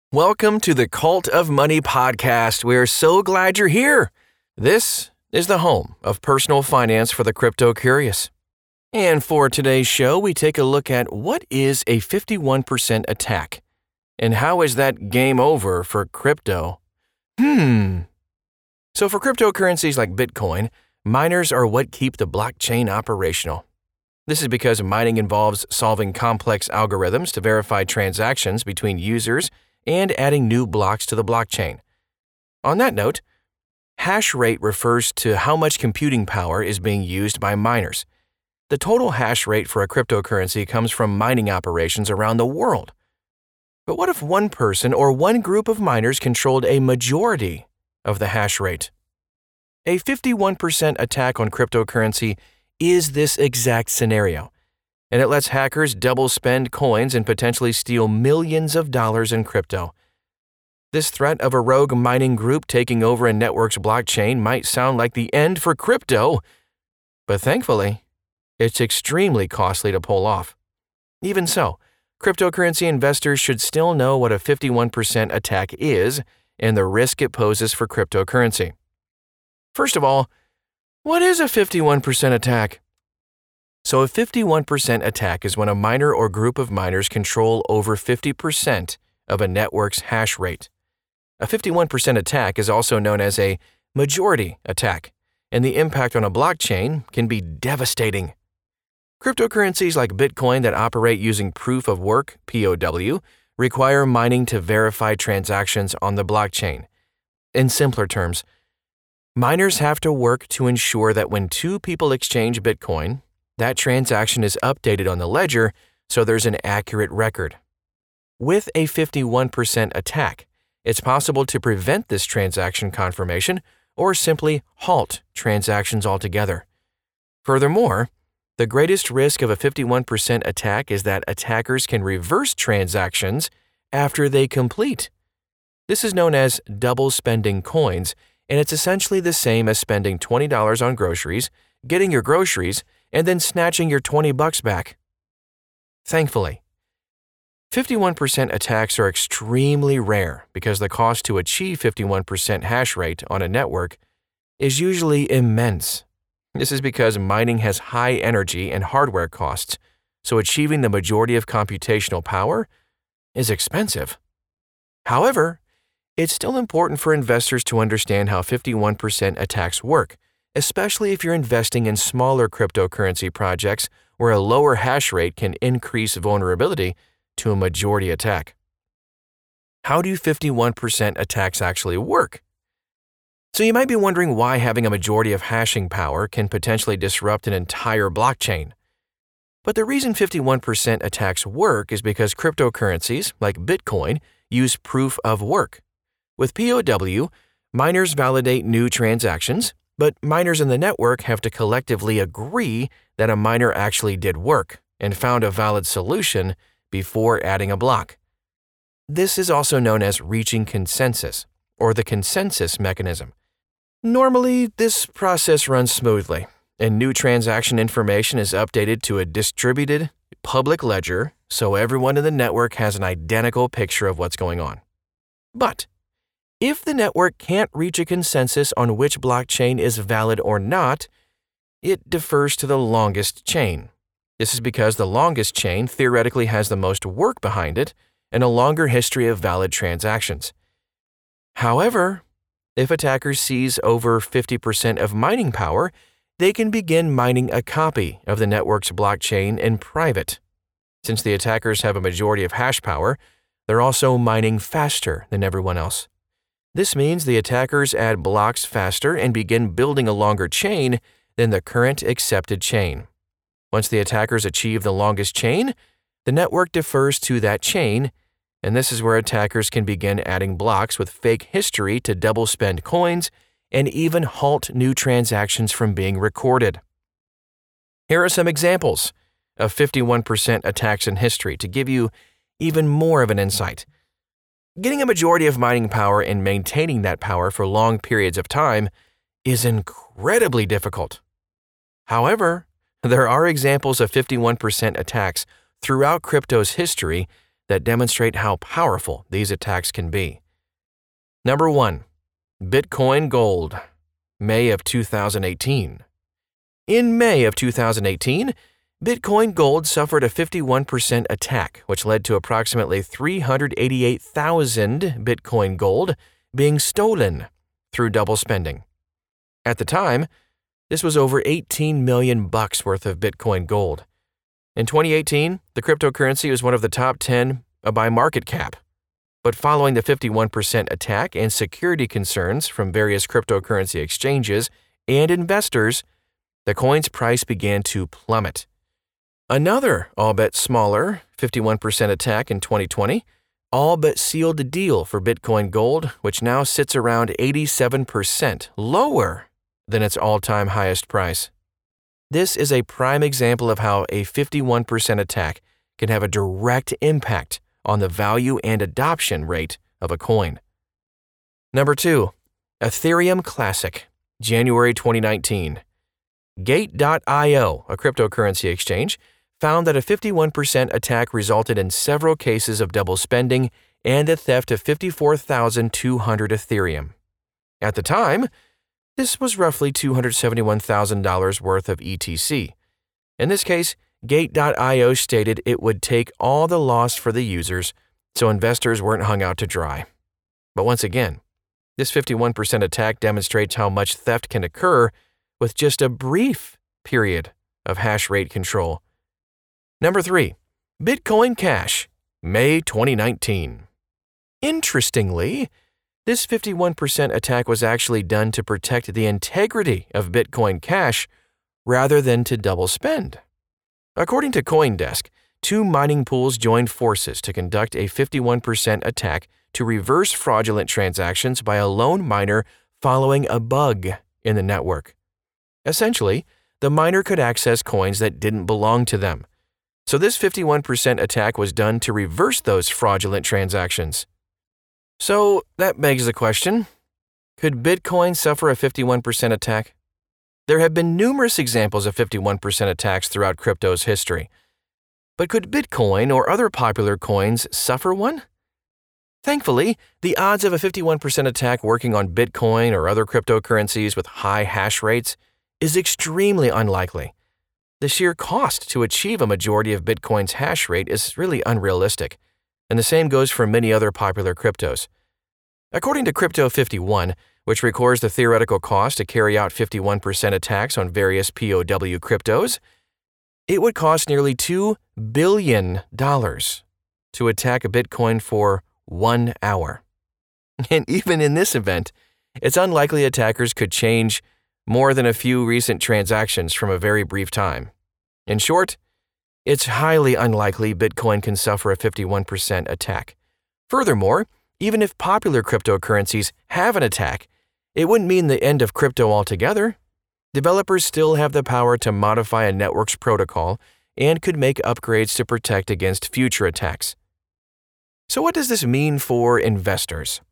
Welcome to the Cult of Money podcast. We're so glad you're here. This is the home of personal finance for the crypto curious. And for today's show, we take a look at what is a 51% attack and how is that game over for crypto? So for cryptocurrencies like Bitcoin, miners are what keep the blockchain operational. This is because mining involves solving complex algorithms to verify transactions between users and adding new blocks to the blockchain. On that note, hash rate refers to how much computing power is being used by miners. The total hash rate for a cryptocurrency comes from mining operations around the world. But what if one person or one group of miners controlled a majority of the hash rate? A 51% attack on cryptocurrency is this exact scenario, and it lets hackers double spend coins and potentially steal millions of dollars in crypto. This threat of a rogue mining group taking over a network's blockchain might sound like the end for crypto, but thankfully, it's extremely costly to pull off. Even so, cryptocurrency investors should still know what a 51% attack is and the risk it poses for cryptocurrency. First of all, what is a 51% attack? So a 51% attack is when a miner or group of miners control over 50% of a network's hash rate. A 51% attack is also known as a majority attack, and the impact on a blockchain can be devastating. Cryptocurrencies like Bitcoin that operate using proof of work, POW, require mining to verify transactions on the blockchain. In simpler terms, miners have to work to ensure that when two people exchange Bitcoin, that transaction is updated on the ledger so there's an accurate record. With a 51% attack, it's possible to prevent this transaction confirmation or simply halt transactions altogether. Furthermore, the greatest risk of a 51% attack is that attackers can reverse transactions after they complete. This is known as double spending coins, and it's essentially the same as spending $20 on groceries, getting your groceries, and then snatching your $20 back. Thankfully, 51% attacks are extremely rare because the cost to achieve 51% hash rate on a network is usually immense. This is because mining has high energy and hardware costs, so achieving the majority of computational power is expensive. However, it's still important for investors to understand how 51% attacks work, especially if you're investing in smaller cryptocurrency projects where a lower hash rate can increase vulnerability to a majority attack. How do 51% attacks actually work? So you might be wondering why having a majority of hashing power can potentially disrupt an entire blockchain. But the reason 51% attacks work is because cryptocurrencies, like Bitcoin, use proof of work. With POW, miners validate new transactions, but miners in the network have to collectively agree that a miner actually did work and found a valid solution before adding a block. This is also known as reaching consensus, or the consensus mechanism. Normally, this process runs smoothly, and new transaction information is updated to a distributed, public ledger so everyone in the network has an identical picture of what's going on. But if the network can't reach a consensus on which blockchain is valid or not, it defers to the longest chain. This is because the longest chain theoretically has the most work behind it and a longer history of valid transactions. However, if attackers seize over 50% of mining power, they can begin mining a copy of the network's blockchain in private. Since the attackers have a majority of hash power, they're also mining faster than everyone else. This means the attackers add blocks faster and begin building a longer chain than the current accepted chain. Once the attackers achieve the longest chain, the network defers to that chain, and this is where attackers can begin adding blocks with fake history to double spend coins and even halt new transactions from being recorded. Here are some examples of 51% attacks in history to give you even more of an insight. Getting a majority of mining power and maintaining that power for long periods of time is incredibly difficult. However, there are examples of 51% attacks throughout crypto's history that demonstrate how powerful these attacks can be. Number 1. Bitcoin Gold, May of 2018. In May of 2018, Bitcoin Gold suffered a 51% attack, which led to approximately 388,000 Bitcoin Gold being stolen through double spending. At the time, this was over $18 million worth of Bitcoin Gold. In 2018, the cryptocurrency was one of the top 10 by market cap. But following the 51% attack and security concerns from various cryptocurrency exchanges and investors, the coin's price began to plummet. Another, albeit smaller, 51% attack in 2020 all but sealed the deal for Bitcoin Gold, which now sits around 87% lower than its all-time highest price. This is a prime example of how a 51% attack can have a direct impact on the value and adoption rate of a coin. Number 2. Ethereum Classic, January 2019. Gate.io, a cryptocurrency exchange, found that a 51% attack resulted in several cases of double spending and the theft of 54,200 Ethereum. At the time, this was roughly $271,000 worth of ETC. In this case, Gate.io stated it would take all the loss for the users, so investors weren't hung out to dry. But once again, this 51% attack demonstrates how much theft can occur with just a brief period of hash rate control. Number 3. Bitcoin Cash, May 2019. Interestingly, this 51% attack was actually done to protect the integrity of Bitcoin Cash rather than to double spend. According to CoinDesk, 2 mining pools joined forces to conduct a 51% attack to reverse fraudulent transactions by a lone miner following a bug in the network. Essentially, the miner could access coins that didn't belong to them. So this 51% attack was done to reverse those fraudulent transactions. So that begs the question, could Bitcoin suffer a 51% attack? There have been numerous examples of 51% attacks throughout crypto's history. But could Bitcoin or other popular coins suffer one? Thankfully, the odds of a 51% attack working on Bitcoin or other cryptocurrencies with high hash rates is extremely unlikely. The sheer cost to achieve a majority of Bitcoin's hash rate is really unrealistic, and the same goes for many other popular cryptos. According to Crypto 51, which records the theoretical cost to carry out 51% attacks on various POW cryptos, it would cost nearly $2 billion to attack a Bitcoin for 1 hour. And even in this event, it's unlikely attackers could change more than a few recent transactions from a very brief time. In short, it's highly unlikely Bitcoin can suffer a 51% attack. Furthermore, even if popular cryptocurrencies have an attack, it wouldn't mean the end of crypto altogether. Developers still have the power to modify a network's protocol and could make upgrades to protect against future attacks. So what does this mean for investors?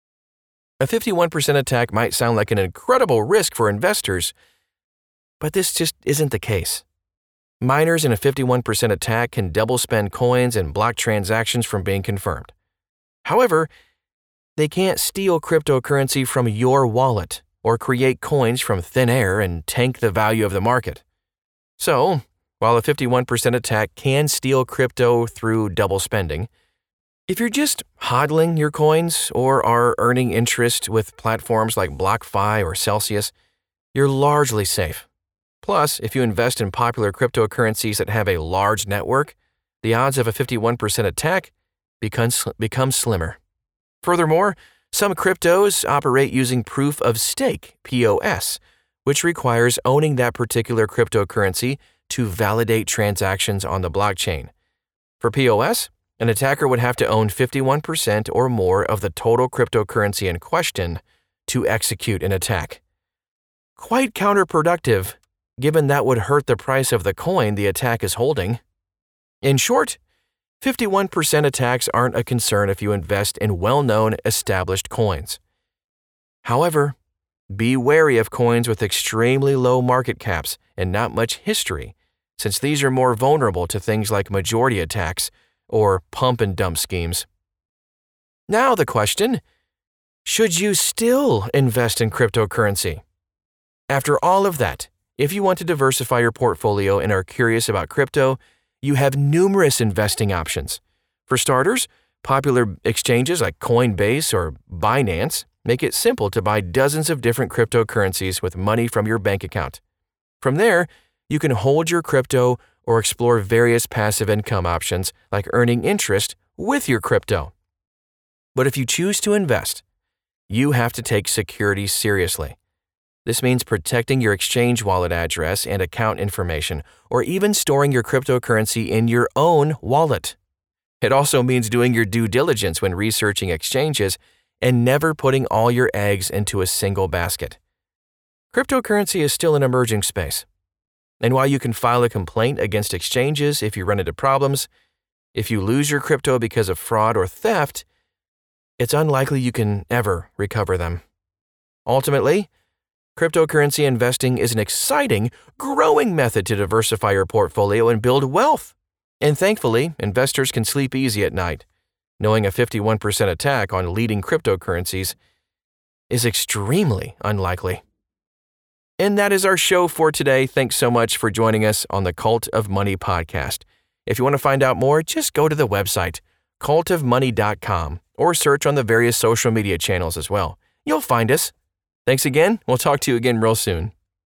A 51% attack might sound like an incredible risk for investors, but this just isn't the case. Miners in a 51% attack can double spend coins and block transactions from being confirmed. However, they can't steal cryptocurrency from your wallet or create coins from thin air and tank the value of the market. So, while a 51% attack can steal crypto through double spending, if you're just hodling your coins or are earning interest with platforms like BlockFi or Celsius, you're largely safe. Plus, if you invest in popular cryptocurrencies that have a large network, the odds of a 51% attack become slimmer. Furthermore, some cryptos operate using proof of stake, POS, which requires owning that particular cryptocurrency to validate transactions on the blockchain. For POS, an attacker would have to own 51% or more of the total cryptocurrency in question to execute an attack. Quite counterproductive, given that would hurt the price of the coin the attack is holding. In short, 51% attacks aren't a concern if you invest in well-known, established coins. However, be wary of coins with extremely low market caps and not much history, since these are more vulnerable to things like majority attacks or pump and dump schemes. Now the question, should you still invest in cryptocurrency? After all of that, if you want to diversify your portfolio and are curious about crypto, you have numerous investing options. For starters, popular exchanges like Coinbase or Binance make it simple to buy dozens of different cryptocurrencies with money from your bank account. From there, you can hold your crypto or explore various passive income options like earning interest with your crypto. But if you choose to invest, you have to take security seriously. This means protecting your exchange wallet address and account information, or even storing your cryptocurrency in your own wallet. It also means doing your due diligence when researching exchanges and never putting all your eggs into a single basket. Cryptocurrency is still an emerging space. And while you can file a complaint against exchanges if you run into problems, if you lose your crypto because of fraud or theft, it's unlikely you can ever recover them. Ultimately, cryptocurrency investing is an exciting, growing method to diversify your portfolio and build wealth. And thankfully, investors can sleep easy at night, knowing a 51% attack on leading cryptocurrencies is extremely unlikely. And that is our show for today. Thanks so much for joining us on the Cult of Money podcast. If you want to find out more, just go to the website, cultofmoney.com, or search on the various social media channels as well. You'll find us. Thanks again. We'll talk to you again real soon.